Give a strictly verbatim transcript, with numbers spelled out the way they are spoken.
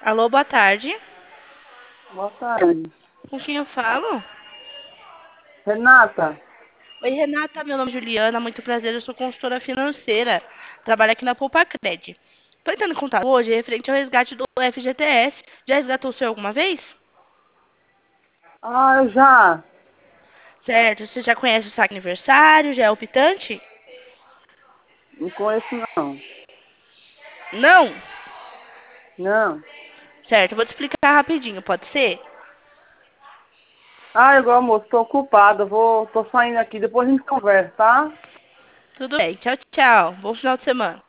Alô, boa tarde. Boa tarde. Com quem eu falo? Renata, Oi, Renata. Meu nome é Juliana. Muito prazer. Eu sou consultora financeira. Trabalho aqui na Poupa Cred. Estou entrando em contato hoje referente ao resgate do F G T S. Já resgatou o seu alguma vez? ah, eu já Certo. Você já conhece o saque aniversário? Já é optante? não conheço não. Não? Não. Certo. Vou te explicar rapidinho. Pode ser? Ah, igual moço, tô ocupada, vou, tô saindo aqui, depois a gente conversa, tá? Tudo bem. Tchau, tchau. Bom final de semana.